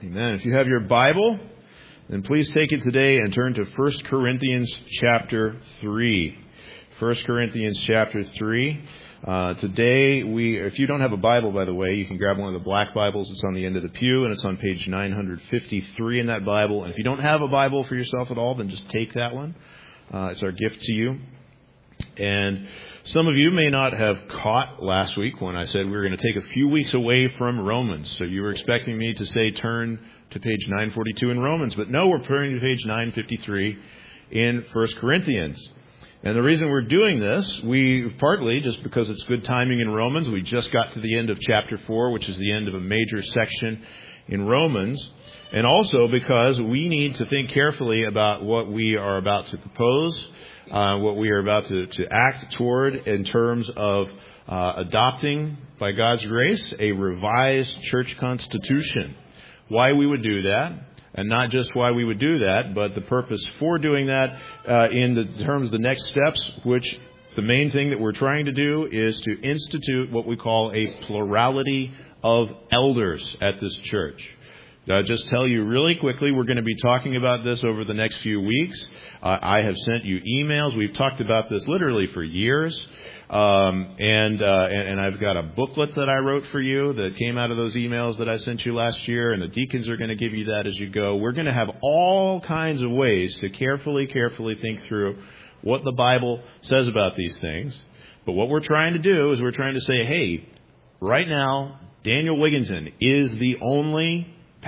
Amen. If you have your Bible, then please take it today and turn to 1 Corinthians chapter 3. 1 Corinthians chapter 3. Today, if you don't have a Bible, by the way, you can grab one of the black Bibles. It's on the end of the pew, and it's on page 953 in that Bible. And if you don't have a Bible for yourself at all, then just take that one. It's our gift to you. And some of you may not have caught last week when I said we were going to take a few weeks away from Romans. So you were expecting me to say turn to page 942 in Romans. But no, we're turning to page 953 in 1 Corinthians. And the reason we're doing this, partly just because it's good timing in Romans. We just got to the end of chapter 4, which is the end of a major section in Romans. And also because we need to think carefully about what we are about to propose, what we are about to act toward in terms of adopting, by God's grace, a revised church constitution. Why we would do that, and not just why we would do that, but the purpose for doing that in the terms of the next steps, which the main thing that we're trying to do is to institute what we call a plurality of elders at this church. I'll just tell you really quickly, we're going to be talking about this over the next few weeks. I have sent you emails. We've talked about this literally for years. And I've got a booklet that I wrote for you that came out of those emails that I sent you last year, and the deacons are going to give you that as you go. We're going to have all kinds of ways to carefully think through what the Bible says about these things. But what we're trying to do is we're trying to say, hey, right now, Daniel Wigginton is the only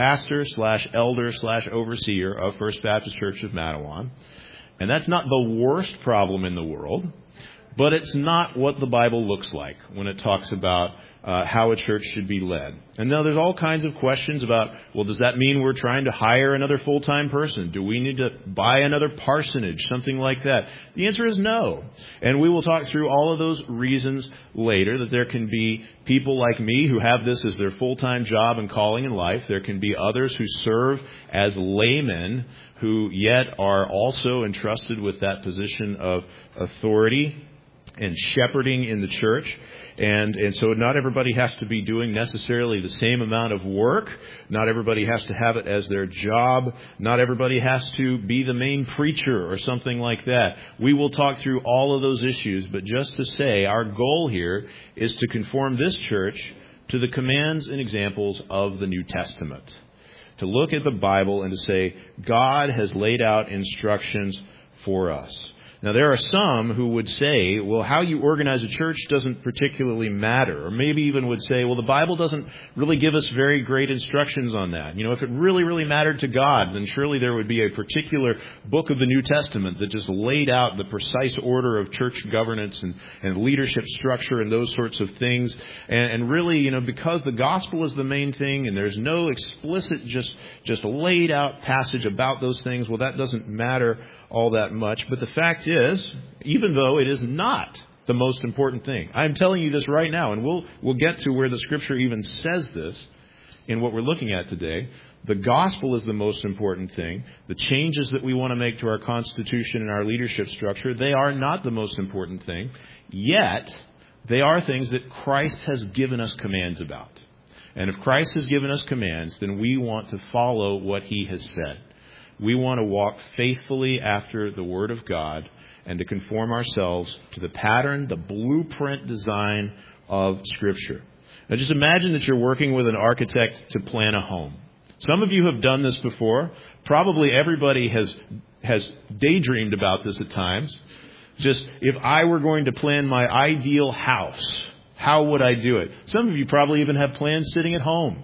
pastor/elder/overseer of First Baptist Church of Mattawan. And that's not the worst problem in the world, but it's not what the Bible looks like when it talks about how a church should be led. And now there's all kinds of questions about, well, does that mean we're trying to hire another full-time person? Do we need to buy another parsonage? Something like that. The answer is no. And we will talk through all of those reasons later, that there can be people like me who have this as their full-time job and calling in life. There can be others who serve as laymen who yet are also entrusted with that position of authority and shepherding in the church. And so not everybody has to be doing necessarily the same amount of work. Not everybody has to have it as their job. Not everybody has to be the main preacher or something like that. We will talk through all of those issues, but just to say, our goal here is to conform this church to the commands and examples of the New Testament. To look at the Bible and to say, God has laid out instructions for us. Now, there are some who would say, well, how you organize a church doesn't particularly matter. Or maybe even would say, well, the Bible doesn't really give us very great instructions on that. You know, if it really mattered to God, then surely there would be a particular book of the New Testament that just laid out the precise order of church governance and leadership structure and those sorts of things. And really, you know, because the gospel is the main thing and there's no explicit just laid out passage about those things, well, that doesn't matter all that much. But the fact is, even though it is not the most important thing, I'm telling you this right now, and we'll get to where the Scripture even says this in what we're looking at today. The gospel is the most important thing. The changes that we want to make to our constitution and our leadership structure, they are not the most important thing. Yet, they are things that Christ has given us commands about. And if Christ has given us commands, then we want to follow what He has said. We want to walk faithfully after the Word of God and to conform ourselves to the pattern, the blueprint design of Scripture. Now just imagine that you're working with an architect to plan a home. Some of you have done this before. Probably everybody has daydreamed about this at times. Just, if I were going to plan my ideal house, how would I do it? Some of you probably even have plans sitting at home.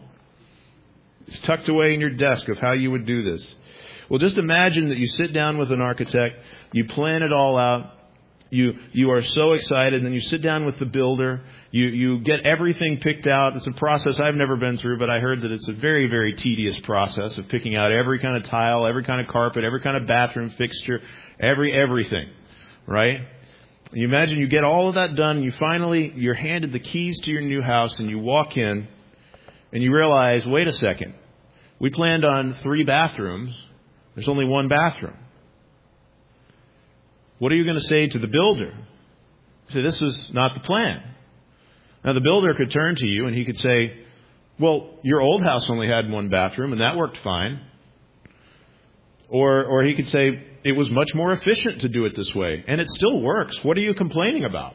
It's tucked away in your desk of how you would do this. Well, just imagine that you sit down with an architect, you plan it all out, you are so excited, and then you sit down with the builder, you get everything picked out. It's a process I've never been through, but I heard that it's a very tedious process of picking out every kind of tile, every kind of carpet, every kind of bathroom fixture, everything, right? You imagine you get all of that done, and you're handed the keys to your new house, and you walk in, and you realize, wait a second, we planned on 3 bathrooms. There's only 1 bathroom. What are you going to say to the builder? Say, this is not the plan. Now, the builder could turn to you and he could say, Well, your old house only had one bathroom and that worked fine. Or he could say, it was much more efficient to do it this way, and it still works. What are you complaining about?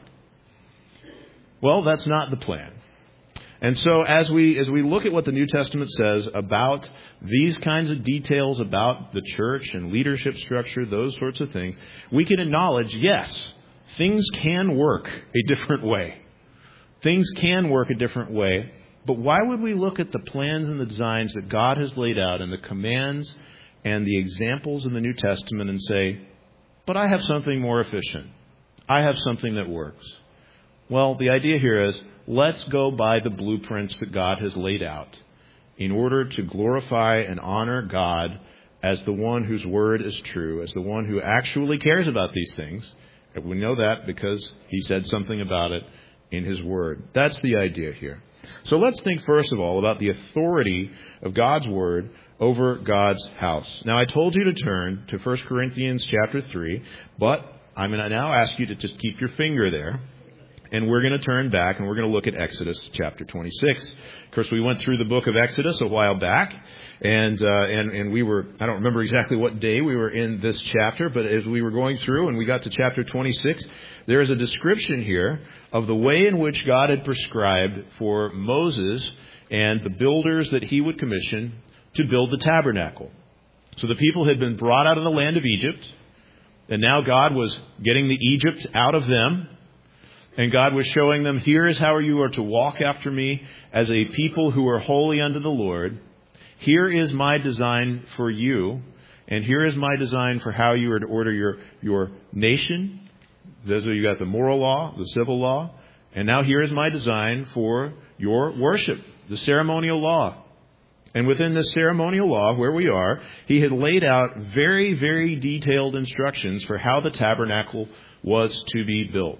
Well, that's not the plan. And so as we look at what the New Testament says about these kinds of details about the church and leadership structure, those sorts of things, we can acknowledge, yes, things can work a different way. Things can work a different way. But why would we look at the plans and the designs that God has laid out and the commands and the examples in the New Testament and say, but I have something more efficient. I have something that works. Well, the idea here is, let's go by the blueprints that God has laid out in order to glorify and honor God as the one whose word is true, as the one who actually cares about these things. And we know that because he said something about it in his word. That's the idea here. So let's think first of all about the authority of God's word over God's house. Now, I told you to turn to 1 Corinthians chapter 3, but I'm going to now ask you to just keep your finger there. And we're going to turn back and we're going to look at Exodus chapter 26. Of course, we went through the book of Exodus a while back, and we were, I don't remember exactly what day we were in this chapter, but as we were going through and we got to chapter 26, there is a description here of the way in which God had prescribed for Moses and the builders that he would commission to build the tabernacle. So the people had been brought out of the land of Egypt, and now God was getting the Egypt out of them. And God was showing them, here is how you are to walk after me as a people who are holy unto the Lord. Here is my design for you. And here is my design for how you are to order your nation. Those of you got the moral law, the civil law. And now here is my design for your worship, the ceremonial law. And within this ceremonial law, where we are, he had laid out very, very detailed instructions for how the tabernacle was to be built.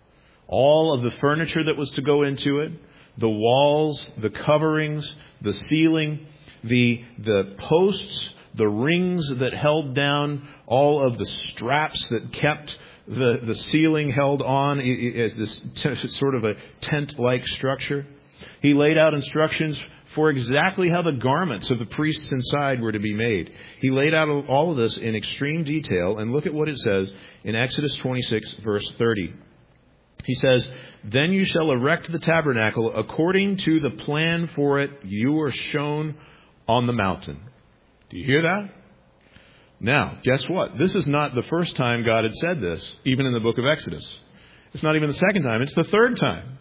All of the furniture that was to go into it, the walls, the coverings, the ceiling, the posts, the rings that held down, all of the straps that kept the ceiling held on as this sort of a tent-like structure. He laid out instructions for exactly how the garments of the priests inside were to be made. He laid out all of this in extreme detail, and look at what it says in Exodus 26, verse 30. He says, then you shall erect the tabernacle according to the plan for it you were shown on the mountain. Do you hear that? Now, guess what? This is not the first time God had said this, even in the book of Exodus. It's not even the second time. It's the third time.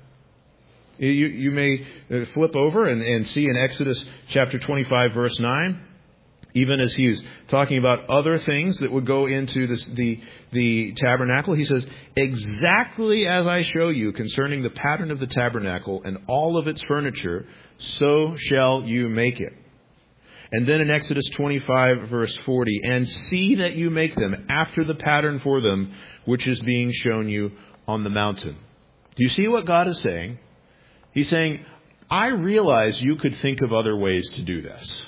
You may flip over and see in Exodus chapter 25, verse 9, even as he was talking about other things that would go into the tabernacle, he says, exactly as I show you concerning the pattern of the tabernacle and all of its furniture, so shall you make it. And then in Exodus 25, verse 40, and see that you make them after the pattern for them, which is being shown you on the mountain. Do you see what God is saying? He's saying, I realize you could think of other ways to do this.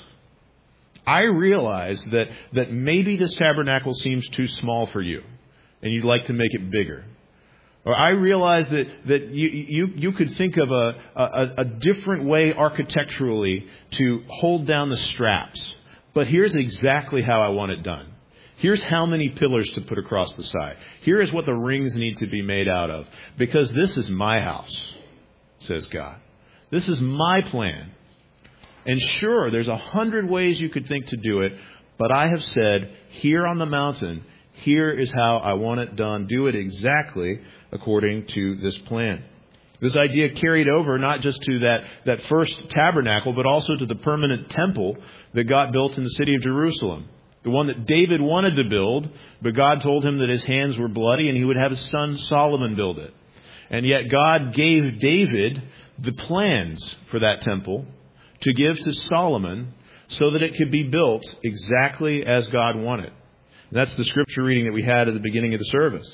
I realize that maybe this tabernacle seems too small for you, and you'd like to make it bigger. Or I realize that you could think of a different way architecturally to hold down the straps. But here's exactly how I want it done. Here's how many pillars to put across the side. Here is what the rings need to be made out of. Because this is my house, says God. This is my plan. And sure, there's 100 ways you could think to do it, but I have said, here on the mountain, here is how I want it done. Do it exactly according to this plan. This idea carried over not just to that first tabernacle, but also to the permanent temple that got built in the city of Jerusalem. The one that David wanted to build, but God told him that his hands were bloody and he would have his son Solomon build it. And yet God gave David the plans for that temple to give to Solomon so that it could be built exactly as God wanted. And that's the scripture reading that we had at the beginning of the service.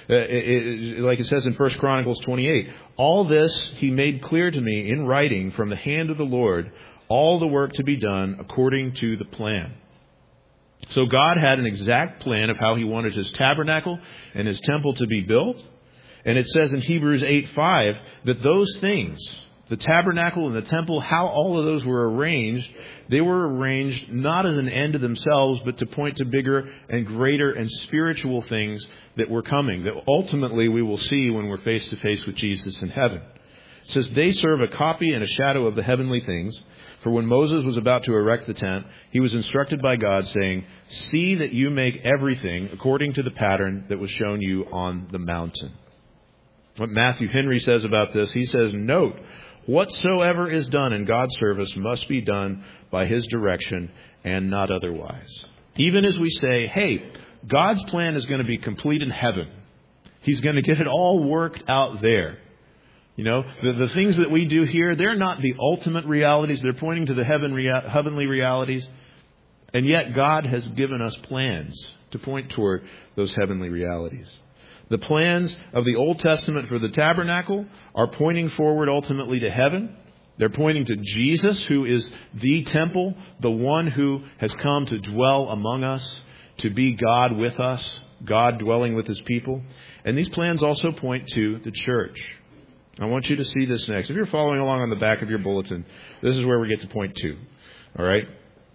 Like it says in 1 Chronicles 28, all this he made clear to me in writing from the hand of the Lord, all the work to be done according to the plan. So God had an exact plan of how he wanted his tabernacle and his temple to be built. And it says in Hebrews 8:5 that those things, The tabernacle and the temple, how all of those were arranged, they were arranged not as an end to themselves, but to point to bigger and greater and spiritual things that were coming, that ultimately we will see when we're face to face with Jesus in heaven. It says, they serve a copy and a shadow of the heavenly things. For when Moses was about to erect the tent, he was instructed by God, saying, see that you make everything according to the pattern that was shown you on the mountain. What Matthew Henry says about this, he says, note, whatsoever is done in God's service must be done by His direction and not otherwise. Even as we say, hey, God's plan is going to be complete in heaven. He's going to get it all worked out there. You know, the things that we do here, they're not the ultimate realities. They're pointing to the heavenly realities. And yet God has given us plans to point toward those heavenly realities. The plans of the Old Testament for the tabernacle are pointing forward ultimately to heaven. They're pointing to Jesus, who is the temple, the one who has come to dwell among us, to be God with us, God dwelling with His people. And these plans also point to the church. I want you to see this next. If you're following along on the back of your bulletin, this is where we get to point 2. All right?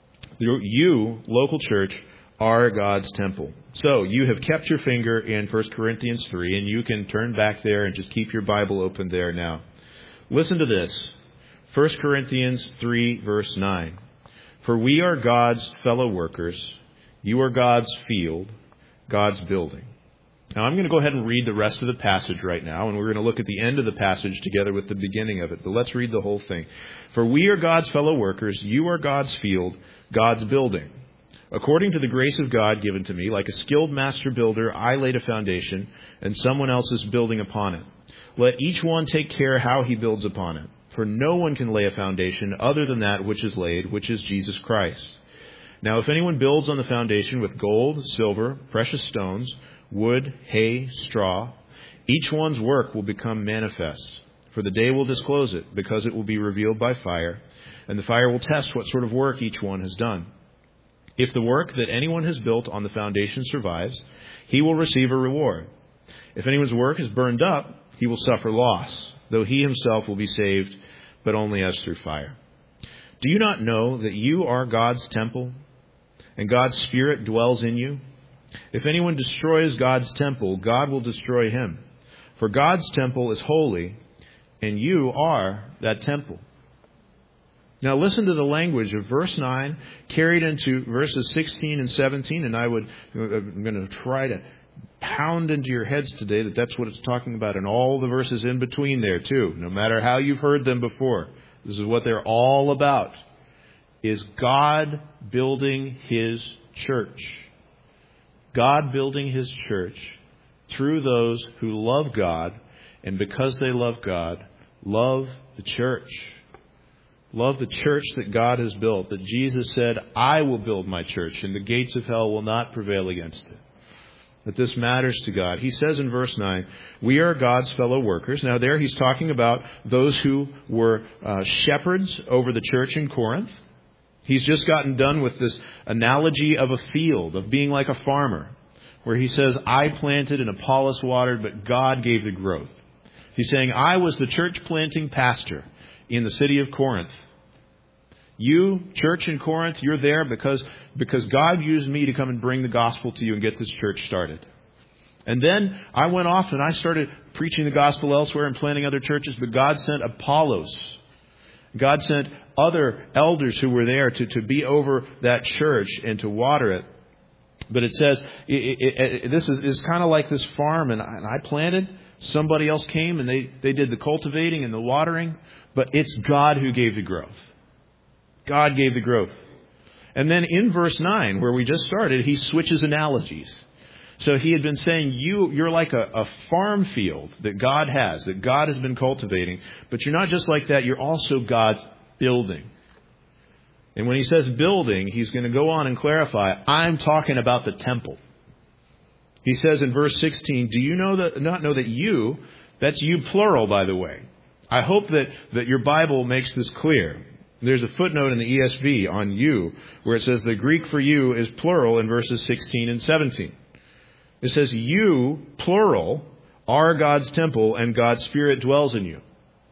You, local church, are God's temple. So you have kept your finger in 1 Corinthians 3, and you can turn back there and just keep your Bible open there now. Listen to this. 1 Corinthians 3, verse 9. For we are God's fellow workers. You are God's field, God's building. Now, I'm going to go ahead and read the rest of the passage right now, and we're going to look at the end of the passage together with the beginning of it. But let's read the whole thing. For we are God's fellow workers. You are God's field, God's building. According to the grace of God given to me, like a skilled master builder, I laid a foundation, and someone else is building upon it. Let each one take care how he builds upon it. For no one can lay a foundation other than that which is laid, which is Jesus Christ. Now, if anyone builds on the foundation with gold, silver, precious stones, wood, hay, straw, each one's work will become manifest. For the day will disclose it, because it will be revealed by fire, and the fire will test what sort of work each one has done. If the work that anyone has built on the foundation survives, he will receive a reward. If anyone's work is burned up, he will suffer loss, though he himself will be saved, but only as through fire. Do you not know that you are God's temple, and God's Spirit dwells in you? If anyone destroys God's temple, God will destroy him. For God's temple is holy, and you are that temple. Now listen to the language of verse 9 carried into verses 16 and 17, and I'm going to try to pound into your heads today that that's what it's talking about, and all the verses in between there too, no matter how you've heard them before. This is what they're all about, is God building His church. God building His church through those who love God, and because they love God, love the church. Love the church that God has built, that Jesus said, I will build my church, and the gates of hell will not prevail against it. That this matters to God. He says in verse 9, we are God's fellow workers. Now there he's talking about those who were shepherds over the church in Corinth. He's just gotten done with this analogy of a field, of being like a farmer, where he says, I planted and Apollos watered, but God gave the growth. He's saying, I was the church planting pastor in the city of Corinth. You, church in Corinth, you're there because God used me to come and bring the gospel to you and get this church started. And then I went off and I started preaching the gospel elsewhere and planting other churches, but God sent Apollos. God sent other elders who were there to be over that church and to water it. But it says, this is kind of like this farm, and I planted, somebody else came and they did the cultivating and the watering, but it's God who gave the growth. God gave the growth. And then in verse 9, where we just started, he switches analogies. So he had been saying, you're like a farm field that God has been cultivating. But you're not just like that, you're also God's building. And when he says building, he's going to go on and clarify, I'm talking about the temple. He says in verse 16, do you not know that you, that's you plural, by the way. I hope that your Bible makes this clear. There's a footnote in the ESV on you, where it says the Greek for you is plural in verses 16 and 17. It says, you, plural, are God's temple and God's Spirit dwells in you.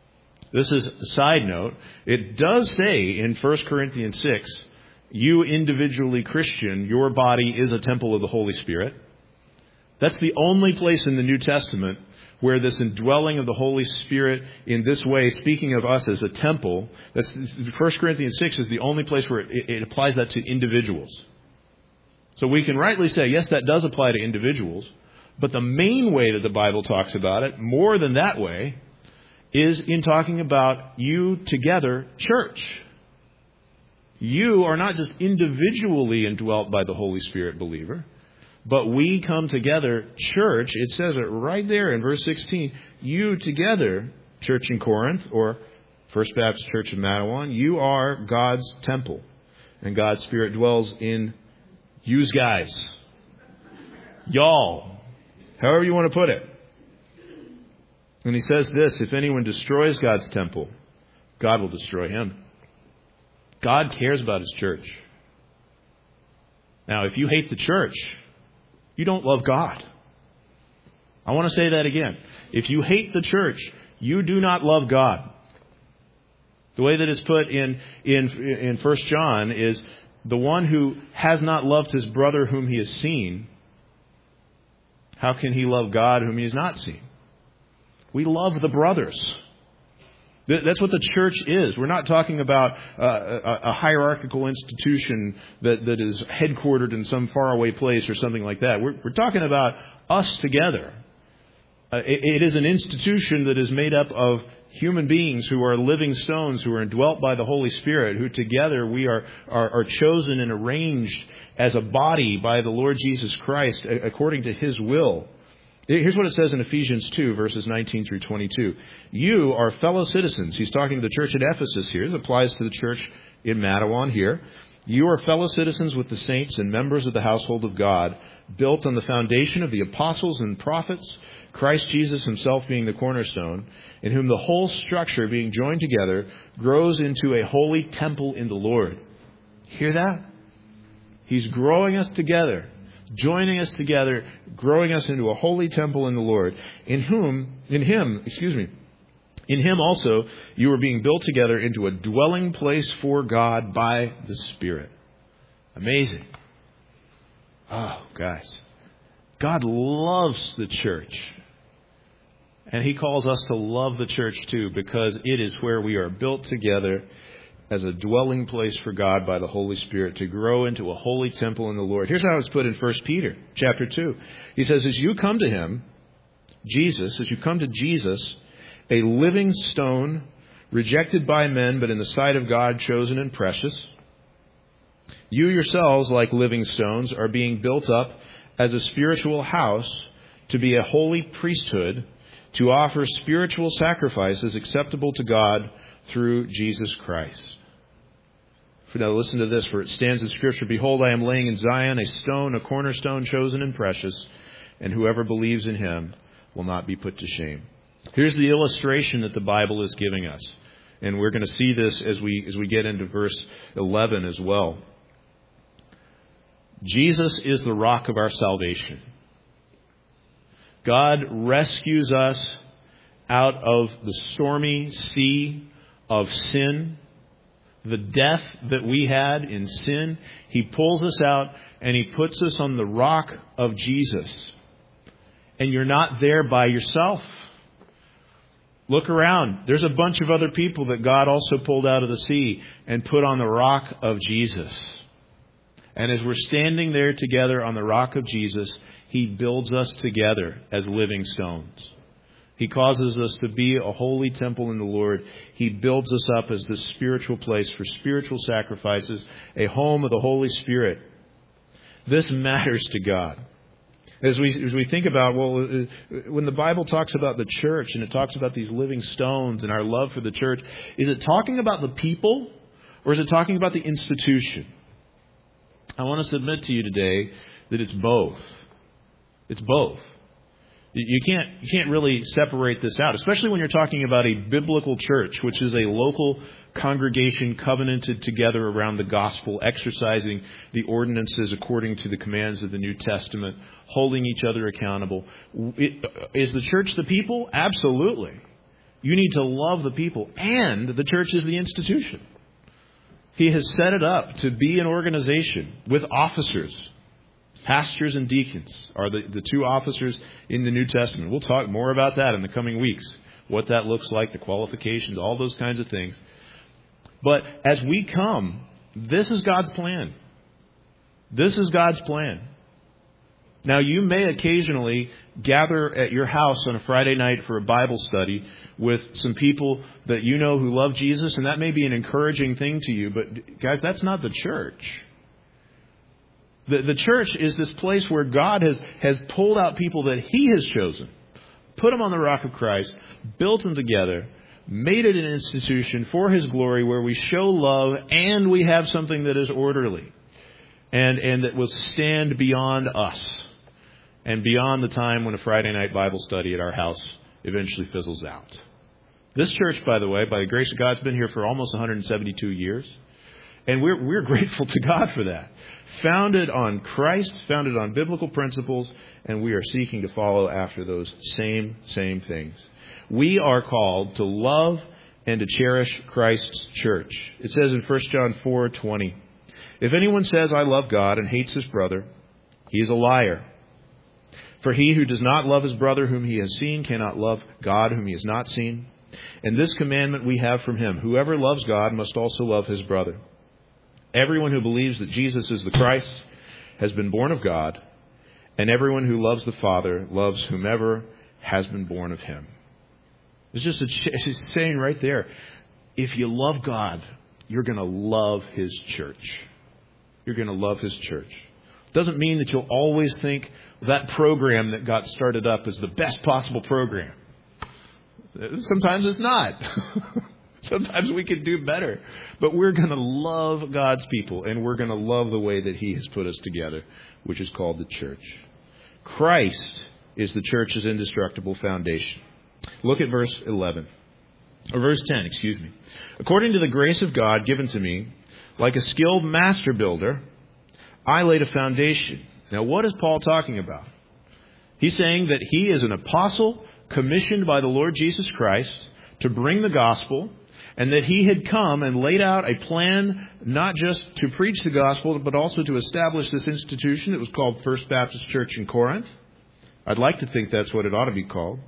This is a side note. It does say in 1 Corinthians 6, you individually Christian, your body is a temple of the Holy Spirit. That's the only place in the New Testament where this indwelling of the Holy Spirit in this way, speaking of us as a temple, 1 Corinthians 6 is the only place where it applies that to individuals. So we can rightly say, yes, that does apply to individuals, but the main way that the Bible talks about it, more than that way, is in talking about you together, church. You are not just individually indwelt by the Holy Spirit, believer, but we come together, church. It says it right there in verse 16. You together, church in Corinth, or First Baptist Church of Matawan, you are God's temple. And God's Spirit dwells in yous guys. Y'all. However you want to put it. And he says this, if anyone destroys God's temple, God will destroy him. God cares about His church. Now, if you hate the church, you don't love God. I want to say that again. If you hate the church, you do not love God. The way that it's put in 1 John is the one who has not loved his brother whom he has seen, how can he love God whom he has not seen? We love the brothers. That's what the church is. We're not talking about a hierarchical institution that is headquartered in some faraway place or something like that. We're talking about us together. It is an institution that is made up of human beings who are living stones, who are indwelt by the Holy Spirit, who together we are chosen and arranged as a body by the Lord Jesus Christ according to His will. Here's what it says in Ephesians 2, verses 19 through 22. You are fellow citizens. He's talking to the church at Ephesus here. This applies to the church in Matawan here. You are fellow citizens with the saints and members of the household of God, built on the foundation of the apostles and prophets, Christ Jesus Himself being the cornerstone, in whom the whole structure being joined together grows into a holy temple in the Lord. Hear that? He's growing us together. Joining us together, growing us into a holy temple in the Lord, in Him also you are being built together into a dwelling place for God by the Spirit. Amazing. Oh, guys. God loves the church. And He calls us to love the church too, because it is where we are built together as a dwelling place for God by the Holy Spirit to grow into a holy temple in the Lord. Here's how it's put in 1 Peter chapter 2. He says, as you come to Him, Jesus, as you come to Jesus, a living stone, rejected by men, but in the sight of God, chosen and precious, you yourselves, like living stones, are being built up as a spiritual house to be a holy priesthood, to offer spiritual sacrifices acceptable to God through Jesus Christ. Now listen to this, for it stands in Scripture, behold, I am laying in Zion a stone, a cornerstone chosen and precious, and whoever believes in Him will not be put to shame. Here's the illustration that the Bible is giving us. And we're going to see this as we get into verse 11 as well. Jesus is the rock of our salvation. God rescues us out of the stormy sea of sin, the death that we had in sin. He pulls us out and He puts us on the rock of Jesus. And you're not there by yourself. Look around. There's a bunch of other people that God also pulled out of the sea and put on the rock of Jesus. And as we're standing there together on the rock of Jesus, He builds us together as living stones. He causes us to be a holy temple in the Lord. He builds us up as this spiritual place for spiritual sacrifices, a home of the Holy Spirit. This matters to God. As we think about, when the Bible talks about the church and it talks about these living stones and our love for the church, is it talking about the people or is it talking about the institution? I want to submit to you today that it's both. It's both. You can't really separate this out, especially when you're talking about a biblical church, which is a local congregation covenanted together around the gospel, exercising the ordinances according to the commands of the New Testament, holding each other accountable. Is the church the people? Absolutely. You need to love the people. And the church is the institution. He has set it up to be an organization with officers. Pastors and deacons are the two officers in the New Testament. We'll talk more about that in the coming weeks. What that looks like, the qualifications, all those kinds of things. But as we come, this is God's plan. This is God's plan. Now, you may occasionally gather at your house on a Friday night for a Bible study with some people that you know who love Jesus, and that may be an encouraging thing to you. But, guys, that's not the church. The church is this place where God has pulled out people that He has chosen, put them on the rock of Christ, built them together, made it an institution for His glory where we show love and we have something that is orderly and that will stand beyond us and beyond the time when a Friday night Bible study at our house eventually fizzles out. This church, by the way, by the grace of God, has been here for almost 172 years. And we're grateful to God for that. Founded on Christ, founded on biblical principles, and we are seeking to follow after those same things. We are called to love and to cherish Christ's church. It says in 1 John 4:20, if anyone says, I love God and hates his brother, he is a liar. For he who does not love his brother whom he has seen cannot love God whom he has not seen. And this commandment we have from him, whoever loves God must also love his brother. Everyone who believes that Jesus is the Christ has been born of God, and everyone who loves the Father loves whomever has been born of him. It's just a saying right there. If you love God, you're going to love His church. You're going to love His church. Doesn't mean that you'll always think that program that got started up is the best possible program. Sometimes it's not. Sometimes we could do better. But we're going to love God's people, and we're going to love the way that He has put us together, which is called the church. Christ is the church's indestructible foundation. Look at verse 11. Or verse 10, excuse me. According to the grace of God given to me, like a skilled master builder, I laid a foundation. Now, what is Paul talking about? He's saying that he is an apostle commissioned by the Lord Jesus Christ to bring the gospel, and that he had come and laid out a plan not just to preach the gospel, but also to establish this institution. It was called First Baptist Church in Corinth. I'd like to think that's what it ought to be called.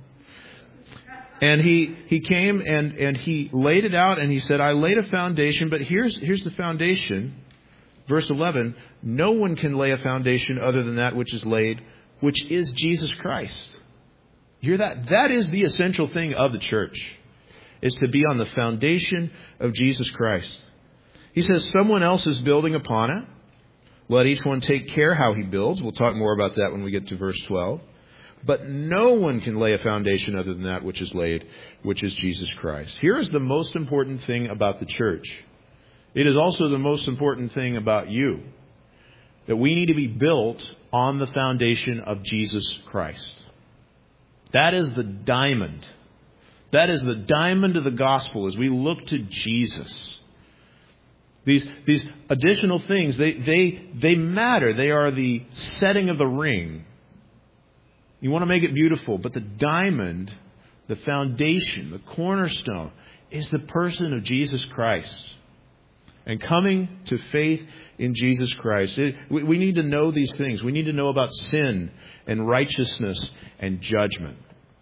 And he came and he laid it out, and he said, I laid a foundation, but here's the foundation. Verse 11, no one can lay a foundation other than that which is laid, which is Jesus Christ. You hear that? That is the essential thing of the church, is to be on the foundation of Jesus Christ. He says someone else is building upon it. Let each one take care how he builds. We'll talk more about that when we get to verse 12. But no one can lay a foundation other than that which is laid, which is Jesus Christ. Here is the most important thing about the church. It is also the most important thing about you, that we need to be built on the foundation of Jesus Christ. That is the diamond. That is the diamond of the gospel as we look to Jesus. These additional things, they matter. They are the setting of the ring. You want to make it beautiful, but the diamond, the foundation, the cornerstone, is the person of Jesus Christ. And coming to faith in Jesus Christ. We need to know these things. We need to know about sin and righteousness and judgment.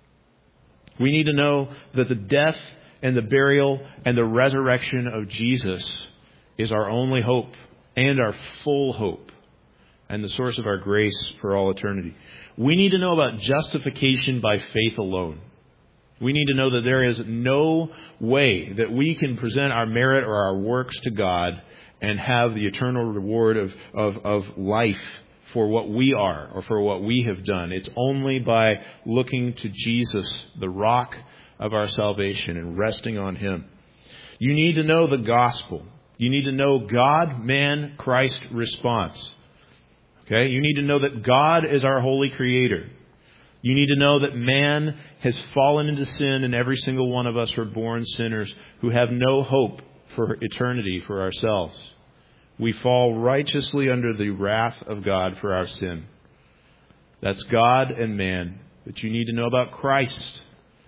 We need to know that the death and the burial and the resurrection of Jesus is our only hope and our full hope and the source of our grace for all eternity. We need to know about justification by faith alone. We need to know that there is no way that we can present our merit or our works to God and have the eternal reward of life for what we are or for what we have done. It's only by looking to Jesus, the rock of our salvation, and resting on Him. You need to know the gospel. You need to know God, man, Christ response. Okay? You need to know that God is our holy creator. You need to know that man has fallen into sin, and every single one of us are born sinners who have no hope for eternity for ourselves. We fall righteously under the wrath of God for our sin. That's God and man. But you need to know about Christ,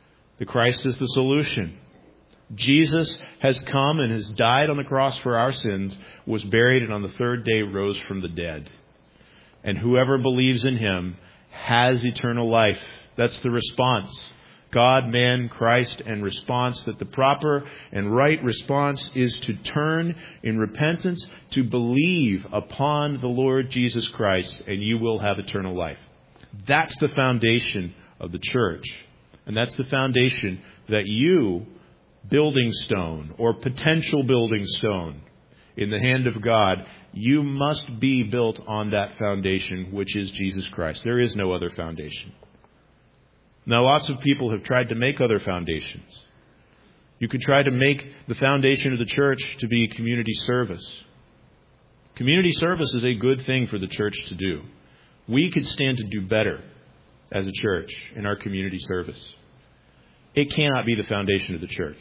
The Christ is the solution. Jesus has come and has died on the cross for our sins, was buried, and on the third day rose from the dead. And whoever believes in him has eternal life. That's the response. God, man, Christ, and response. That the proper and right response is to turn in repentance, to believe upon the Lord Jesus Christ, and you will have eternal life. That's the foundation of the church. And that's the foundation that you, building stone or potential building stone in the hand of God, you must be built on that foundation, which is Jesus Christ. There is no other foundation. Now, lots of people have tried to make other foundations. You could try to make the foundation of the church to be community service. Community service is a good thing for the church to do. We could stand to do better as a church in our community service. It cannot be the foundation of the church.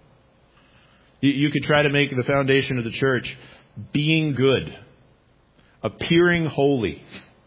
You could try to make the foundation of the church being good, appearing holy.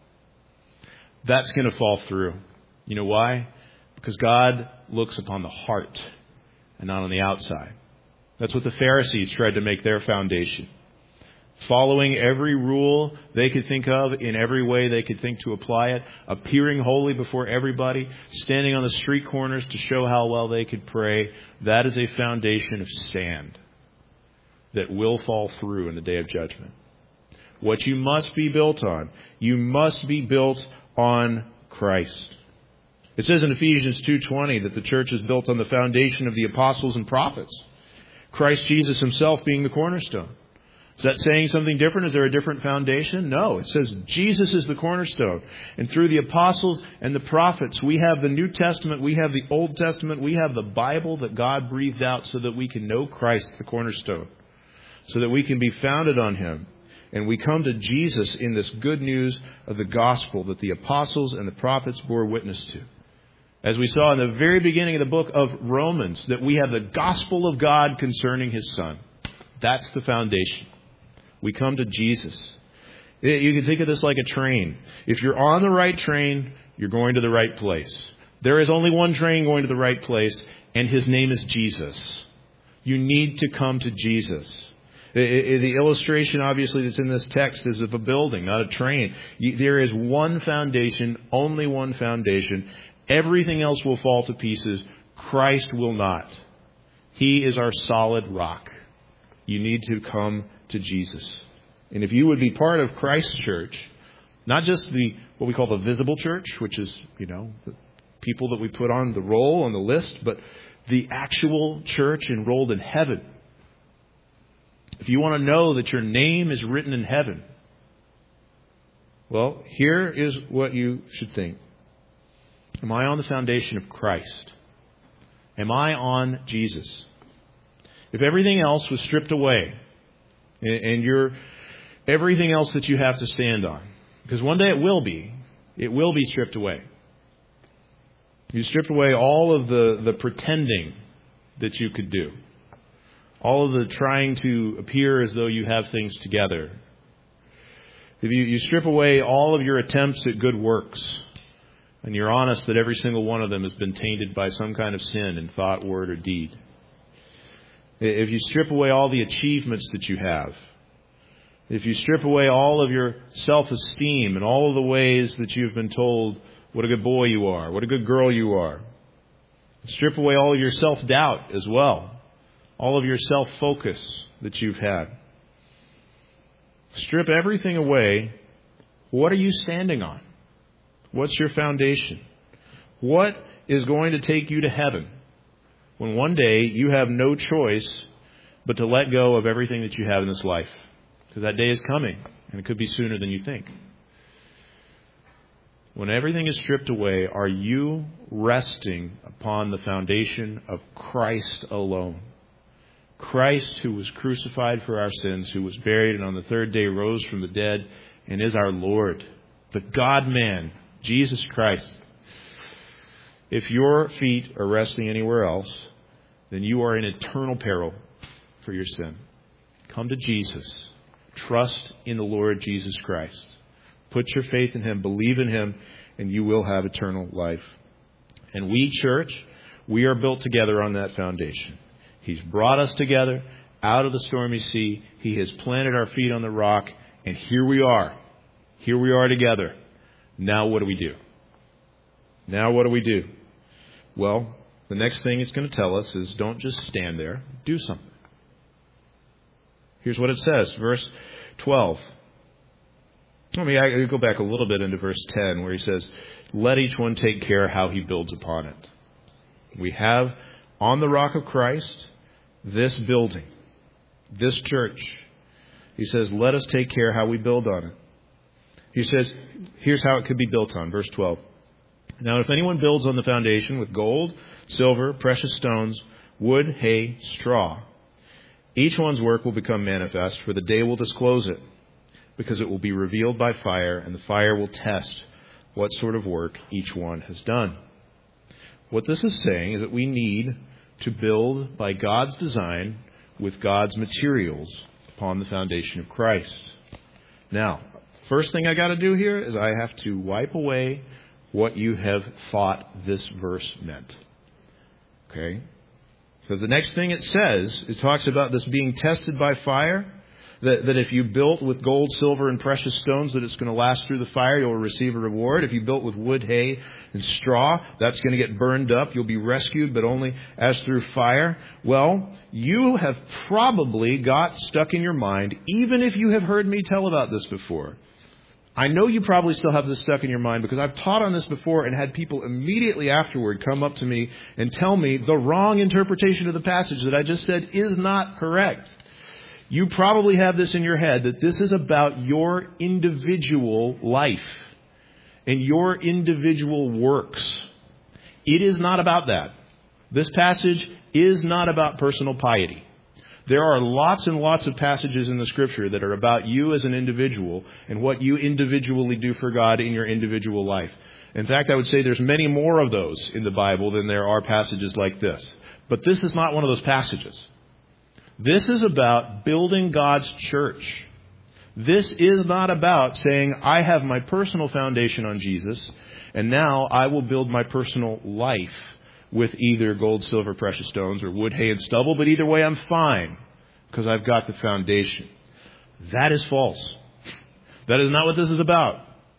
That's going to fall through. You know why? Because God looks upon the heart and not on the outside. That's what the Pharisees tried to make their foundation. Following every rule they could think of in every way they could think to apply it, appearing holy before everybody, standing on the street corners to show how well they could pray. That is a foundation of sand that will fall through in the day of judgment. What you must be built on, you must be built on Christ. It says in Ephesians 2:20 that the church is built on the foundation of the apostles and prophets, Christ Jesus himself being the cornerstone. Is that saying something different? Is there a different foundation? No. It says Jesus is the cornerstone. And through the apostles and the prophets, we have the New Testament, we have the Old Testament, we have the Bible that God breathed out so that we can know Christ, the cornerstone, so that we can be founded on him. And we come to Jesus in this good news of the gospel that the apostles and the prophets bore witness to. As we saw in the very beginning of the book of Romans, that we have the gospel of God concerning his Son. That's the foundation. We come to Jesus. You can think of this like a train. If you're on the right train, you're going to the right place. There is only one train going to the right place, and his name is Jesus. You need to come to Jesus. The illustration, obviously, that's in this text is of a building, not a train. There is one foundation, only one foundation. Everything else will fall to pieces. Christ will not. He is our solid rock. You need to come to Jesus. And if you would be part of Christ's church, not just what we call the visible church, which is, the people that we put on the roll, on the list, but the actual church enrolled in heaven. If you want to know that your name is written in heaven, well, here is what you should think. Am I on the foundation of Christ? Am I on Jesus? If everything else was stripped away, and everything else that you have to stand on, because one day it will be stripped away. You strip away all of the pretending that you could do. All of the trying to appear as though you have things together. If you strip away all of your attempts at good works, and you're honest that every single one of them has been tainted by some kind of sin in thought, word, or deed. If you strip away all the achievements that you have, if you strip away all of your self-esteem and all of the ways that you've been told what a good boy you are, what a good girl you are, strip away all of your self-doubt as well, all of your self-focus that you've had. Strip everything away. What are you standing on? What's your foundation? What is going to take you to heaven when one day you have no choice but to let go of everything that you have in this life? Because that day is coming, and it could be sooner than you think. When everything is stripped away, are you resting upon the foundation of Christ alone? Christ, who was crucified for our sins, who was buried, and on the third day rose from the dead, and is our Lord, the God-man, Jesus Christ. If your feet are resting anywhere else, then you are in eternal peril for your sin. Come to Jesus. Trust in the Lord Jesus Christ. Put your faith in him, believe in him, and you will have eternal life. And we, church, We are built together on that foundation. He's brought us together out of the stormy sea. He has planted our feet on the rock. And here we are. Here we are together. Now what do we do? Now what do we do? Well, the next thing it's going to tell us is don't just stand there. Do something. Here's what it says. Verse 12. I go back a little bit into verse 10 where he says, let each one take care how he builds upon it. We have on the rock of Christ this building, this church. He says, let us take care how we build on it. He says, here's how it could be built on. Verse 12. Now, if anyone builds on the foundation with gold, silver, precious stones, wood, hay, straw, each one's work will become manifest, for the day will disclose it, because it will be revealed by fire, and the fire will test what sort of work each one has done. What this is saying is that we need to build by God's design with God's materials upon the foundation of Christ. Now, first thing I got to do here is I have to wipe away what you have thought this verse meant. Okay? Because the next thing it says, it talks about this being tested by fire. That if you built with gold, silver, and precious stones, that it's going to last through the fire, you'll receive a reward. If you built with wood, hay, and straw, that's going to get burned up. You'll be rescued, but only as through fire. Well, you have probably got stuck in your mind, even if you have heard me tell about this before. I know you probably still have this stuck in your mind because I've taught on this before and had people immediately afterward come up to me and tell me the wrong interpretation of the passage that I just said is not correct. You probably have this in your head that this is about your individual life and your individual works. It is not about that. This passage is not about personal piety. There are lots and lots of passages in the Scripture that are about you as an individual and what you individually do for God in your individual life. In fact, I would say there's many more of those in the Bible than there are passages like this. But this is not one of those passages. This is about building God's church. This is not about saying, I have my personal foundation on Jesus, and now I will build my personal life with either gold, silver, precious stones, or wood, hay, and stubble. But either way, I'm fine, because I've got the foundation. That is false. That is not what this is about.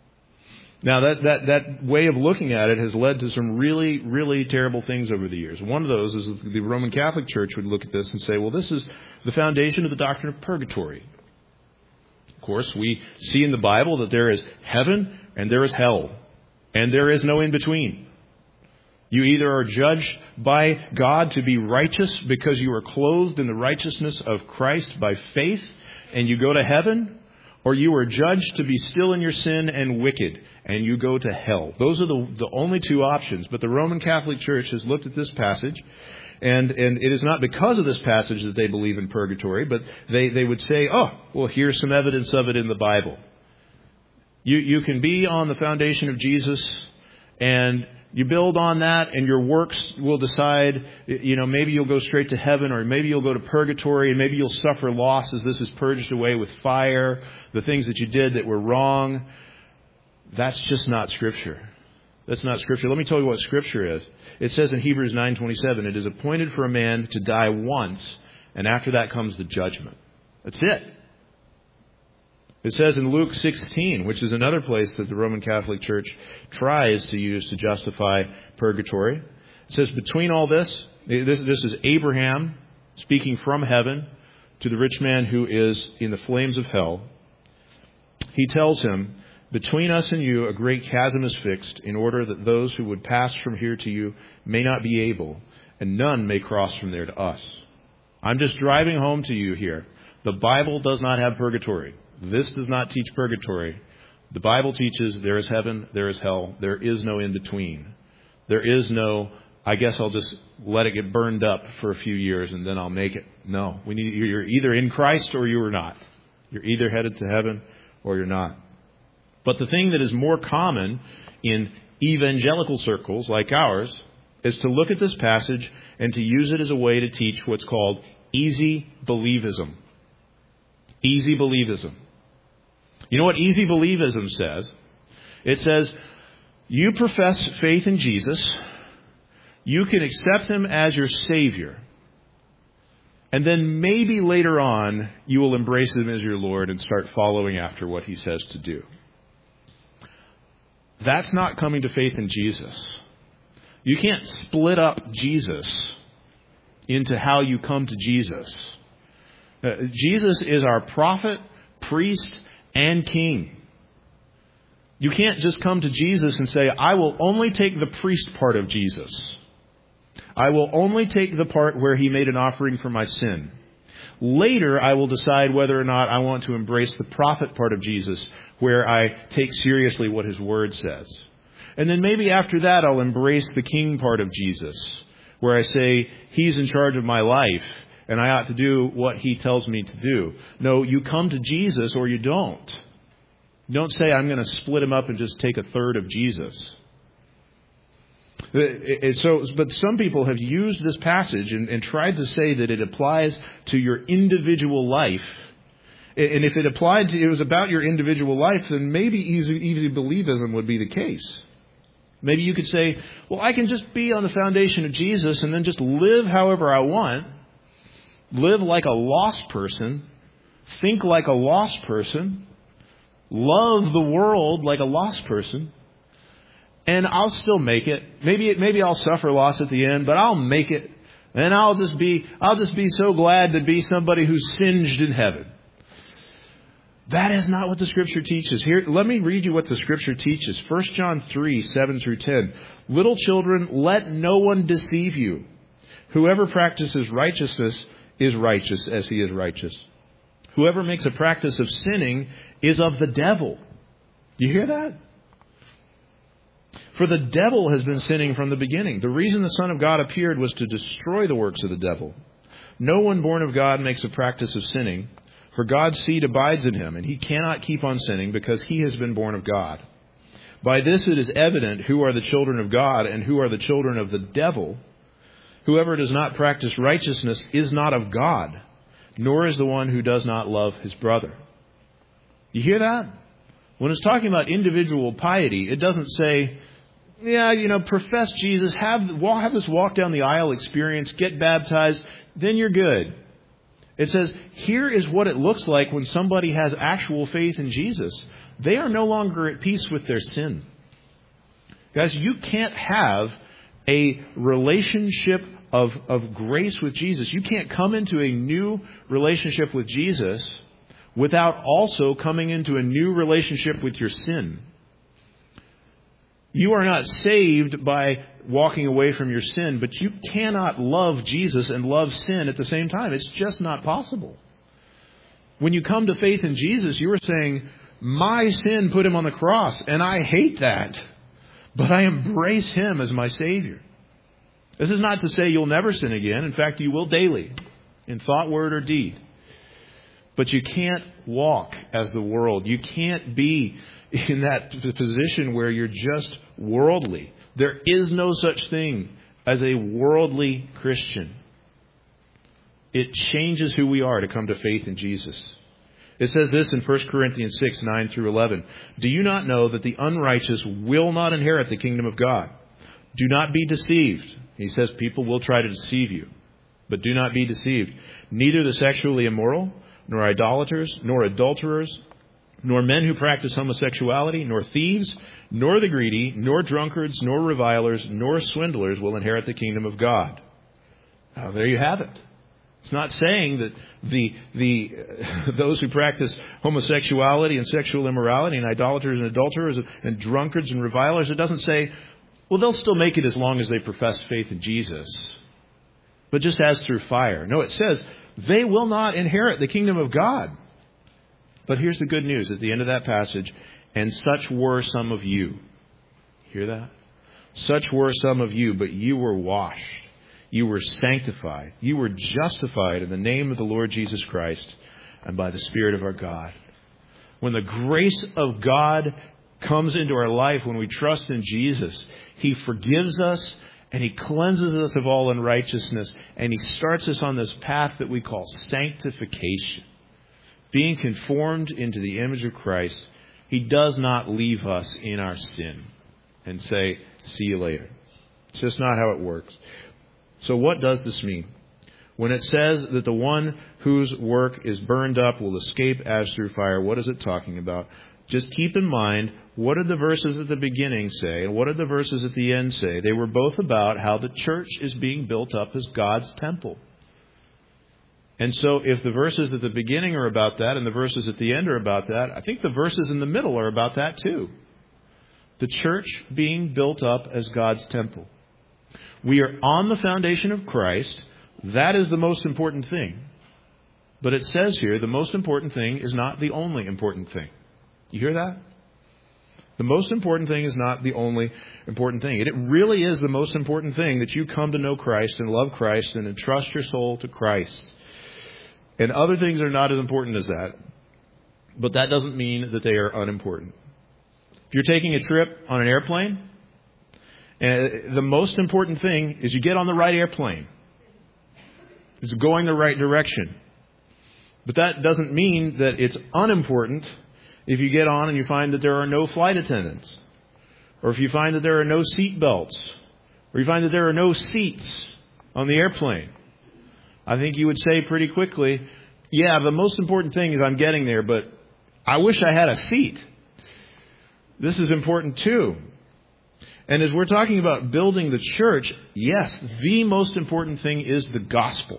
Now, that way of looking at it has led to some really, really terrible things over the years. One of those is that the Roman Catholic Church would look at this and say, well, this is the foundation of the doctrine of purgatory. Of course, we see in the Bible that there is heaven and there is hell, and there is no in-between. You either are judged by God to be righteous because you are clothed in the righteousness of Christ by faith, and you go to heaven, or you are judged to be still in your sin and wicked, and you go to hell. Those are the only two options. But the Roman Catholic Church has looked at this passage, and it is not because of this passage that they believe in purgatory, but they would say, oh, well, here's some evidence of it in the Bible. You can be on the foundation of Jesus, and you build on that, and your works will decide, maybe you'll go straight to heaven, or maybe you'll go to purgatory, and maybe you'll suffer loss as this is purged away with fire, the things that you did that were wrong. That's just not Scripture. That's not Scripture. Let me tell you what Scripture is. It says in Hebrews 9:27, it is appointed for a man to die once, and after that comes the judgment. That's it. It says in Luke 16, which is another place that the Roman Catholic Church tries to use to justify purgatory. It says, between all this is Abraham speaking from heaven to the rich man who is in the flames of hell. He tells him, between us and you a great chasm is fixed, in order that those who would pass from here to you may not be able, and none may cross from there to us. I'm just driving home to you here. The Bible does not have purgatory. This does not teach purgatory. The Bible teaches there is heaven, there is hell, there is no in-between. There is no, I guess I'll just let it get burned up for a few years and then I'll make it. No, you're either in Christ or you are not. You're either headed to heaven or you're not. But the thing that is more common in evangelical circles like ours is to look at this passage and to use it as a way to teach what's called easy believism. Easy believism. You know what easy believism says? It says, you profess faith in Jesus, You can accept Him as your Savior. And then maybe later on, you will embrace Him as your Lord and start following after what He says to do. That's not coming to faith in Jesus. You can't split up Jesus into how you come to Jesus. Jesus is our prophet, priest, and king. You can't just come to Jesus and say, I will only take the priest part of Jesus. I will only take the part where He made an offering for my sin. Later, I will decide whether or not I want to embrace the prophet part of Jesus, where I take seriously what His Word says. And then maybe after that, I'll embrace the king part of Jesus, where I say, He's in charge of my life, and I ought to do what He tells me to do. No, you come to Jesus or you don't. Don't say, I'm going to split Him up and just take a third of Jesus. But some people have used this passage and tried to say that it applies to your individual life. And if it was about your individual life, then maybe easy believism would be the case. Maybe you could say, well, I can just be on the foundation of Jesus and then just live however I want. Live like a lost person. Think like a lost person. Love the world like a lost person. And I'll still make it. Maybe I'll suffer loss at the end, but I'll make it. And I'll just be so glad to be somebody who's singed in heaven. That is not what the Scripture teaches. Here, let me read you what the Scripture teaches. 1 John 3, 7 through 10. Little children, let no one deceive you. Whoever practices righteousness is righteous as he is righteous. Whoever makes a practice of sinning is of the devil. You hear that? For the devil has been sinning from the beginning. The reason the Son of God appeared was to destroy the works of the devil. No one born of God makes a practice of sinning, for God's seed abides in him, and he cannot keep on sinning because he has been born of God. By this it is evident who are the children of God and who are the children of the devil. Whoever does not practice righteousness is not of God, nor is the one who does not love his brother. You hear that? When it's talking about individual piety, it doesn't say, profess Jesus, have this walk down the aisle experience, get baptized, then you're good. It says, here is what it looks like when somebody has actual faith in Jesus. They are no longer at peace with their sin. Guys, you can't have a relationship of grace with Jesus. You can't come into a new relationship with Jesus without also coming into a new relationship with your sin. You are not saved by walking away from your sin, but you cannot love Jesus and love sin at the same time. It's just not possible. When you come to faith in Jesus, you are saying, my sin put him on the cross, and I hate that, but I embrace him as my Savior. This is not to say you'll never sin again. In fact, you will daily, in thought, word, or deed. But you can't walk as the world. You can't be in that position where you're just worldly. There is no such thing as a worldly Christian. It changes who we are to come to faith in Jesus. It says this in 1 Corinthians 6, 9 through 11. Do you not know that the unrighteous will not inherit the kingdom of God? Do not be deceived. He says people will try to deceive you, but do not be deceived. Neither the sexually immoral, nor idolaters, nor adulterers, nor men who practice homosexuality, nor thieves, nor the greedy, nor drunkards, nor revilers, nor swindlers will inherit the kingdom of God. Now, there you have it. It's not saying that those who practice homosexuality and sexual immorality and idolaters and adulterers and drunkards and revilers, it doesn't say, well, they'll still make it as long as they profess faith in Jesus, but just as through fire. No, it says they will not inherit the kingdom of God. But here's the good news at the end of that passage. And such were some of you. Hear that? Such were some of you, but you were washed. You were sanctified. You were justified in the name of the Lord Jesus Christ and by the Spirit of our God. When the grace of God comes into our life, when we trust in Jesus, He forgives us and He cleanses us of all unrighteousness. And He starts us on this path that we call sanctification. Being conformed into the image of Christ. He does not leave us in our sin and say, see you later. It's just not how it works. So what does this mean? When it says that the one whose work is burned up will escape as through fire, what is it talking about? Just keep in mind, what did the verses at the beginning say, and what did the verses at the end say? They were both about how the church is being built up as God's temple. And so if the verses at the beginning are about that and the verses at the end are about that, I think the verses in the middle are about that too. The church being built up as God's temple. We are on the foundation of Christ. That is the most important thing. But it says here, the most important thing is not the only important thing. You hear that? The most important thing is not the only important thing. It really is the most important thing that you come to know Christ and love Christ and entrust your soul to Christ. And other things are not as important as that. But that doesn't mean that they are unimportant. If you're taking a trip on an airplane, the most important thing is you get on the right airplane. It's going the right direction. But that doesn't mean that it's unimportant if you get on and you find that there are no flight attendants, or if you find that there are no seat belts, or you find that there are no seats on the airplane. I think you would say pretty quickly, yeah, the most important thing is I'm getting there, but I wish I had a seat. This is important too. And as we're talking about building the church, yes, the most important thing is the gospel.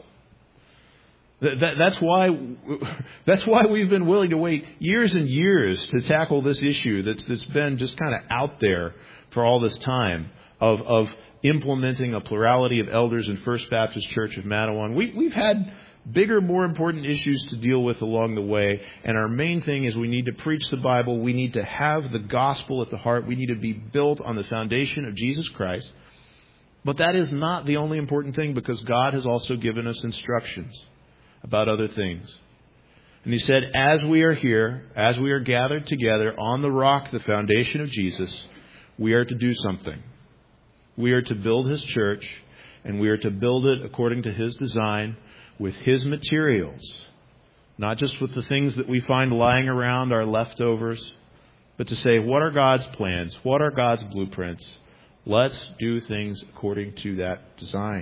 That's why we've been willing to wait years and years to tackle this issue that's been just kind of out there for all this time of implementing a plurality of elders in First Baptist Church of Matawan. We've had bigger, more important issues to deal with along the way. And our main thing is we need to preach the Bible. We need to have the gospel at the heart. We need to be built on the foundation of Jesus Christ. But that is not the only important thing, because God has also given us instructions about other things. And He said, as we are here, as we are gathered together on the rock, the foundation of Jesus, we are to do something. We are to build His church, and we are to build it according to His design, with His materials. Not just with the things that we find lying around, our leftovers, but to say, what are God's plans? What are God's blueprints? Let's do things according to that design.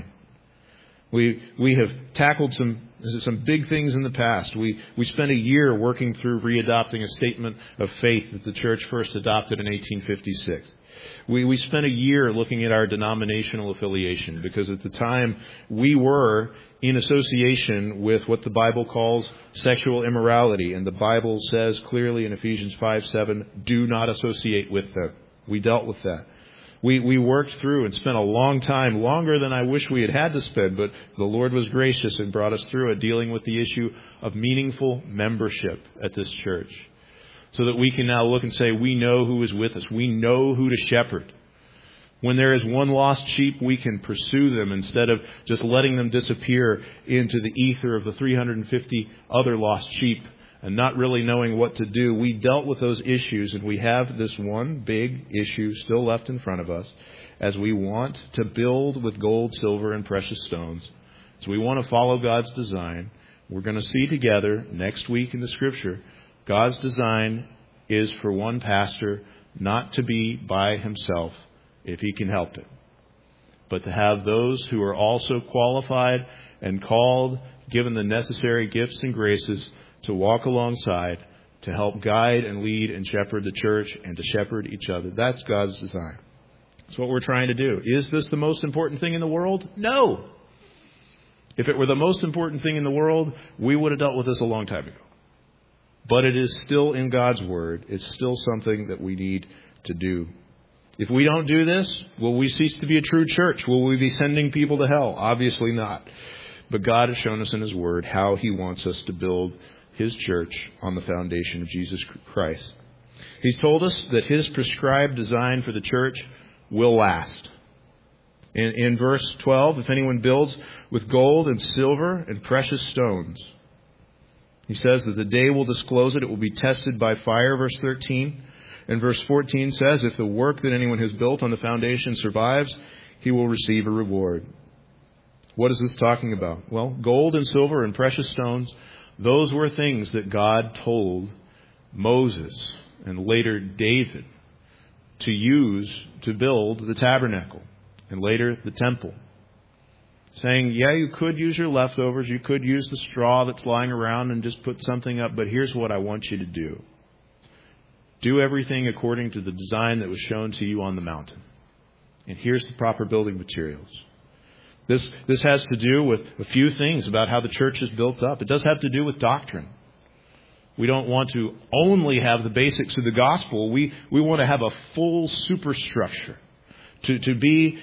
We have tackled some big things in the past. We spent a year working through readopting a statement of faith that the church first adopted in 1856. We spent a year looking at our denominational affiliation, because at the time we were in association with what the Bible calls sexual immorality. And the Bible says clearly in Ephesians 5:7, do not associate with them. We dealt with that. We worked through and spent a long time, longer than I wish we had had to spend, but the Lord was gracious and brought us through it, dealing with the issue of meaningful membership at this church. So that we can now look and say, we know who is with us. We know who to shepherd. When there is one lost sheep, we can pursue them instead of just letting them disappear into the ether of the 350 other lost sheep and not really knowing what to do. We dealt with those issues, and we have this one big issue still left in front of us as we want to build with gold, silver, and precious stones. So we want to follow God's design. We're going to see together next week in the Scripture, God's design is for one pastor not to be by himself if he can help it, but to have those who are also qualified and called, given the necessary gifts and graces, to walk alongside, to help guide and lead and shepherd the church and to shepherd each other. That's God's design. That's what we're trying to do. Is this the most important thing in the world? No. If it were the most important thing in the world, we would have dealt with this a long time ago. But it is still in God's Word. It's still something that we need to do. If we don't do this, will we cease to be a true church? Will we be sending people to hell? Obviously not. But God has shown us in His Word how He wants us to build His church on the foundation of Jesus Christ. He's told us that His prescribed design for the church will last. In verse 12, if anyone builds with gold and silver and precious stones, He says that the day will disclose it. It will be tested by fire, verse 13. And verse 14 says, if the work that anyone has built on the foundation survives, he will receive a reward. What is this talking about? Well, gold and silver and precious stones, those were things that God told Moses and later David to use to build the tabernacle. and later the temple. Saying, yeah, you could use your leftovers, you could use the straw that's lying around and just put something up, but here's what I want you to do. Do everything according to the design that was shown to you on the mountain. And here's the proper building materials. This has to do with a few things about how the church is built up. It does have to do with doctrine. We don't want to only have the basics of the gospel. We want to have a full superstructure. To be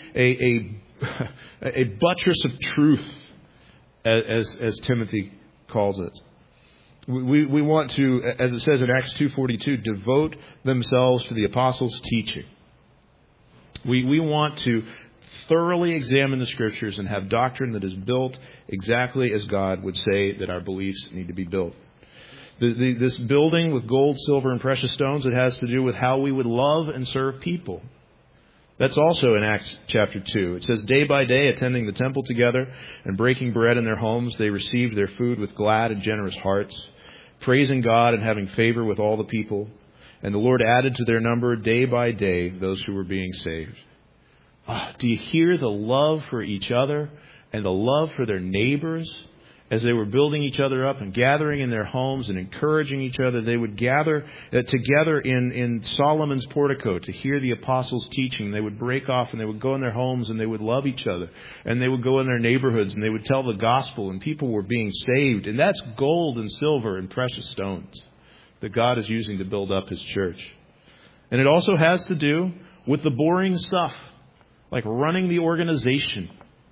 a buttress of truth, as Timothy calls it. We want to, as it says in Acts 2:42, devote themselves to the apostles' teaching. We want to thoroughly examine the Scriptures and have doctrine that is built exactly as God would say that our beliefs need to be built. This building with gold, silver, and precious stones, it has to do with how we would love and serve people. That's also in Acts chapter 2. It says, day by day, attending the temple together and breaking bread in their homes, they received their food with glad and generous hearts, praising God and having favor with all the people. And the Lord added to their number day by day those who were being saved. Do you hear the love for each other and the love for their neighbors? As they were building each other up and gathering in their homes and encouraging each other, they would gather together in Solomon's portico to hear the apostles' teaching. They would break off and they would go in their homes and they would love each other. And they would go in their neighborhoods and they would tell the gospel, and people were being saved. And that's gold and silver and precious stones that God is using to build up His church. And it also has to do with the boring stuff, like running the organization.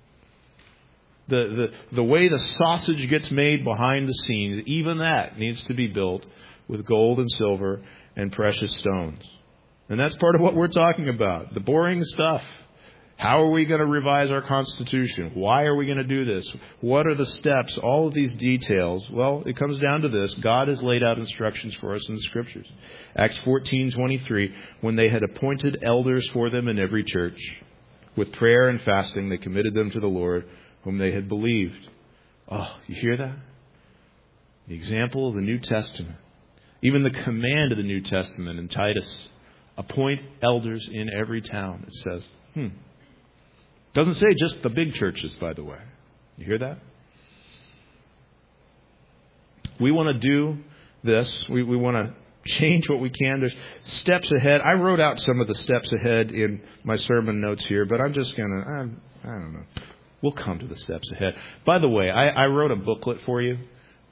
The way the sausage gets made behind the scenes, even that needs to be built with gold and silver and precious stones. And that's part of what we're talking about. The boring stuff. How are we going to revise our Constitution? Why are we going to do this? What are the steps? All of these details. Well, it comes down to this. God has laid out instructions for us in the Scriptures. Acts 14:23, when they had appointed elders for them in every church, with prayer and fasting, they committed them to the Lord, whom they had believed. Oh, you hear that? The example of the New Testament. Even the command of the New Testament in Titus. Appoint elders in every town, it says. Doesn't say just the big churches, by the way. You hear that? We want to do this. We want to change what we can. There's steps ahead. I wrote out some of the steps ahead in my sermon notes here, but I'm just going to, I don't know. We'll come to the steps ahead. By the way, I wrote a booklet for you.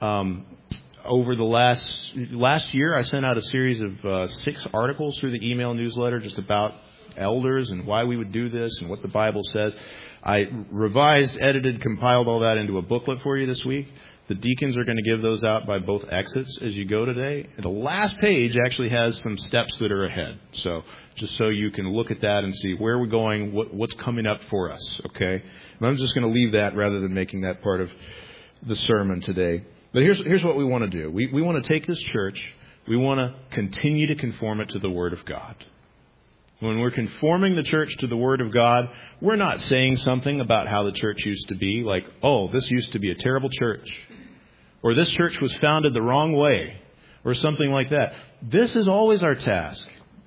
Over the last year, I sent out a series of 6 articles through the email newsletter just about elders and why we would do this and what the Bible says. I revised, edited, compiled all that into a booklet for you this week. The deacons are going to give those out by both exits as you go today. And the last page actually has some steps that are ahead. So just so you can look at that and see where we're going, what's coming up for us. Okay. And I'm just going to leave that rather than making that part of the sermon today. But here's what we want to do. We want to take this church. We want to continue to conform it to the Word of God. When we're conforming the church to the Word of God, we're not saying something about how the church used to be, like, oh, this used to be a terrible church, or this church was founded the wrong way, or something like that. This is always our task.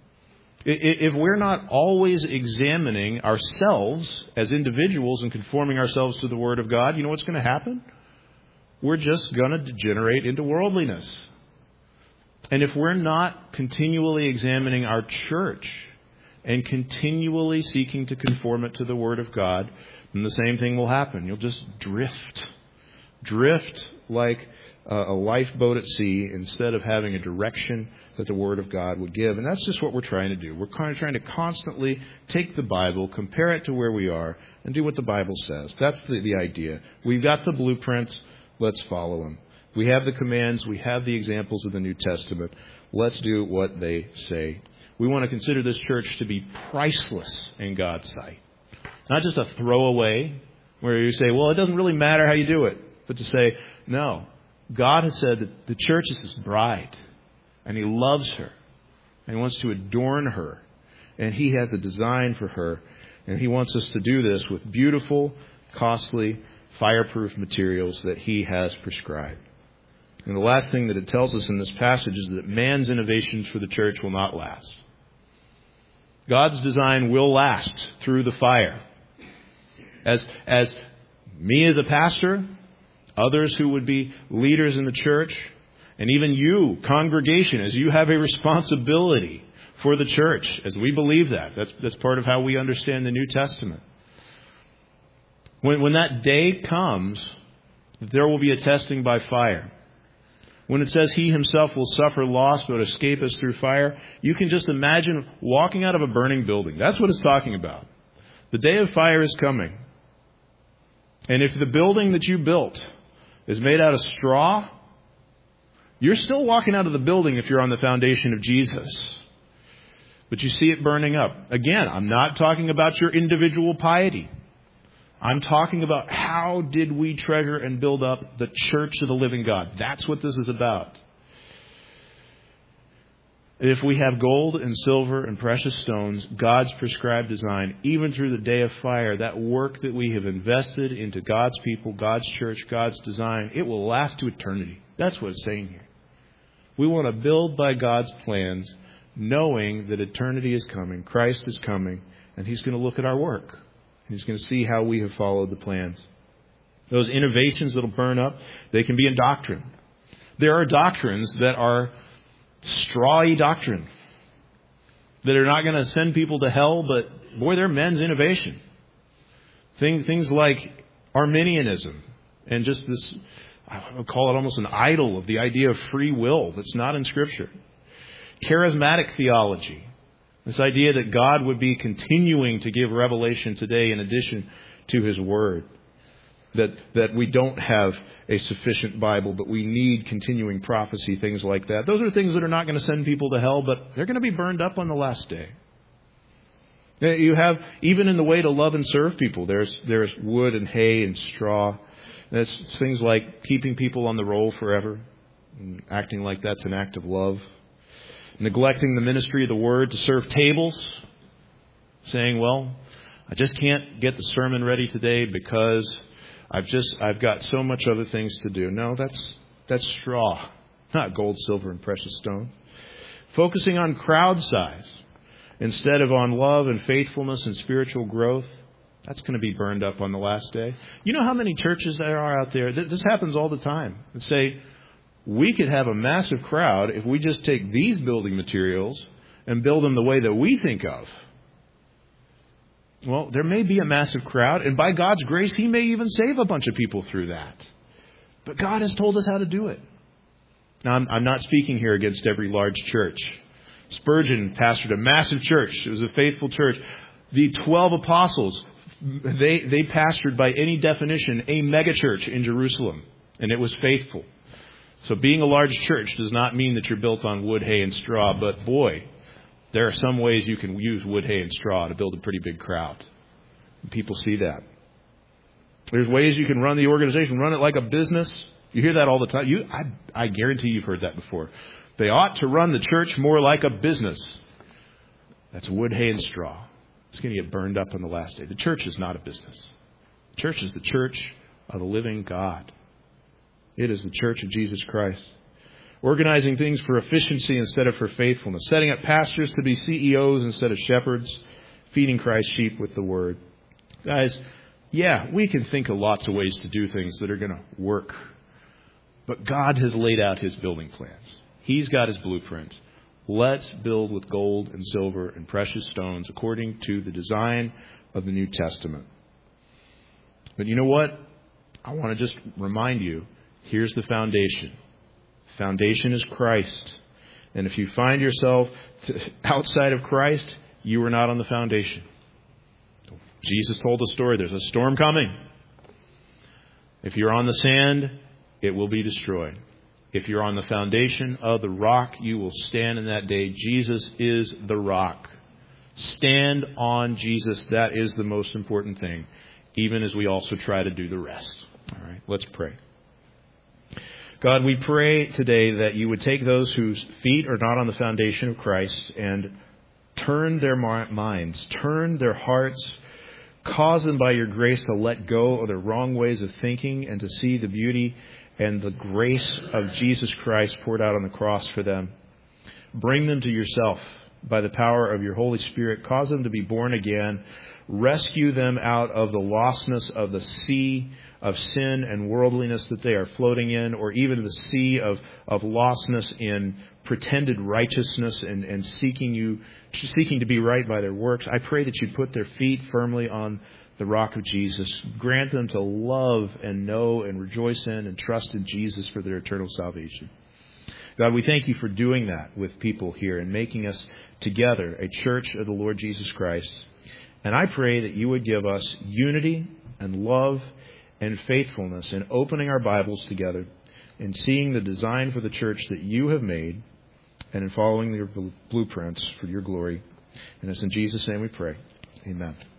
If we're not always examining ourselves as individuals and conforming ourselves to the Word of God, you know what's going to happen? We're just going to degenerate into worldliness. And if we're not continually examining our church and continually seeking to conform it to the Word of God, then the same thing will happen. You'll just drift. Drift like a lifeboat at sea instead of having a direction that the Word of God would give. And that's just what we're trying to do. We're kind of trying to constantly take the Bible, compare it to where we are, and do what the Bible says. That's the idea. We've got the blueprints. Let's follow them. We have the commands. We have the examples of the New Testament. Let's do what they say. We want to consider this church to be priceless in God's sight. Not just a throwaway where you say, well, it doesn't really matter how you do it. But to say, no, God has said that the church is His bride. And He loves her. And He wants to adorn her. And He has a design for her. And He wants us to do this with beautiful, costly, fireproof materials that He has prescribed. And the last thing that it tells us in this passage is that man's innovations for the church will not last. God's design will last through the fire. As me as a pastor, others who would be leaders in the church, and even you, congregation, as you have a responsibility for the church, as we believe that. That's part of how we understand the New Testament. When that day comes, there will be a testing by fire. When it says He Himself will suffer loss but escape us through fire, you can just imagine walking out of a burning building. That's what it's talking about. The day of fire is coming. And if the building that you built is made out of straw, you're still walking out of the building if you're on the foundation of Jesus. But you see it burning up. Again, I'm not talking about your individual piety. I'm talking about how did we treasure and build up the church of the living God. That's what this is about. If we have gold and silver and precious stones, God's prescribed design, even through the day of fire, that work that we have invested into God's people, God's church, God's design, it will last to eternity. That's what it's saying here. We want to build by God's plans, knowing that eternity is coming, Christ is coming, and He's going to look at our work. He's going to see how we have followed the plans. Those innovations that will burn up, they can be in doctrine. There are doctrines that are strawy doctrine, that are not going to send people to hell, but boy, they're men's innovation. Things like Arminianism and just this, I would call it almost an idol of the idea of free will that's not in Scripture. Charismatic theology. This idea that God would be continuing to give revelation today in addition to His Word. That we don't have a sufficient Bible, but we need continuing prophecy, things like that. Those are things that are not going to send people to hell, but they're going to be burned up on the last day. You have, even in the way to love and serve people, there's wood and hay and straw. That's things like keeping people on the roll forever, and acting like that's an act of love. Neglecting the ministry of the Word to serve tables, saying, well, I just can't get the sermon ready today because I've got so much other things to do. No, that's straw, not gold, silver, and precious stone. Focusing on crowd size instead of on love and faithfulness and spiritual growth, that's going to be burned up on the last day. You know how many churches there are out there? This happens all the time. And say, we could have a massive crowd if we just take these building materials and build them the way that we think of. Well, there may be a massive crowd, and by God's grace, He may even save a bunch of people through that. But God has told us how to do it. Now, I'm not speaking here against every large church. Spurgeon pastored a massive church. It was a faithful church. The 12 apostles, they pastored by any definition a megachurch in Jerusalem, and it was faithful. So being a large church does not mean that you're built on wood, hay, and straw. But boy, there are some ways you can use wood, hay, and straw to build a pretty big crowd. And people see that. There's ways you can run the organization, run it like a business. You hear that all the time. I guarantee you've heard that before. They ought to run the church more like a business. That's wood, hay, and straw. It's going to get burned up on the last day. The church is not a business. The church is the church of the living God. It is the church of Jesus Christ. Organizing things for efficiency instead of for faithfulness. Setting up pastors to be CEOs instead of shepherds. Feeding Christ's sheep with the Word. Guys, yeah, we can think of lots of ways to do things that are going to work. But God has laid out His building plans. He's got His blueprint. Let's build with gold and silver and precious stones according to the design of the New Testament. But you know what? I want to just remind you, here's the foundation. Foundation is Christ. And if you find yourself outside of Christ, you are not on the foundation. Jesus told a story. There's a storm coming. If you're on the sand, it will be destroyed. If you're on the foundation of the rock, you will stand in that day. Jesus is the rock. Stand on Jesus. That is the most important thing, even as we also try to do the rest. All right, let's pray. God, we pray today that you would take those whose feet are not on the foundation of Christ and turn their minds, turn their hearts, cause them by your grace to let go of their wrong ways of thinking and to see the beauty and the grace of Jesus Christ poured out on the cross for them. Bring them to yourself by the power of your Holy Spirit. Cause them to be born again. rescue them out of the lostness of the sea of sin and worldliness that they are floating in, or even the sea of lostness in pretended righteousness and seeking to be right by their works. I pray that you'd put their feet firmly on the rock of Jesus. Grant them to love and know and rejoice in and trust in Jesus for their eternal salvation. God, we thank you for doing that with people here and making us together a church of the Lord Jesus Christ. And I pray that you would give us unity and love and faithfulness in opening our Bibles together and seeing the design for the church that you have made and in following your blueprints for your glory. And it's in Jesus' name we pray. Amen.